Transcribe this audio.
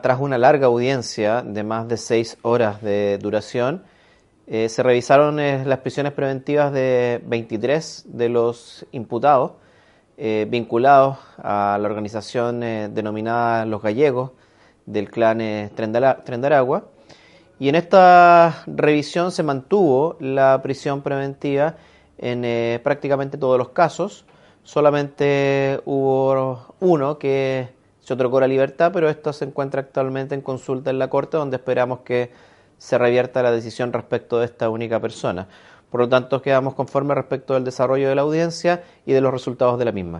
Tras una larga audiencia de más de 6 horas de duración, se revisaron las prisiones preventivas de 23 de los imputados vinculados a la organización denominada Los Gallegos del clan Tren de Aragua. Y en esta revisión se mantuvo la prisión preventiva en prácticamente todos los casos. Solamente hubo uno que se otorgó la libertad, pero esto se encuentra actualmente en consulta en la Corte, donde esperamos que se revierta la decisión respecto de esta única persona. Por lo tanto, quedamos conformes respecto del desarrollo de la audiencia y de los resultados de la misma.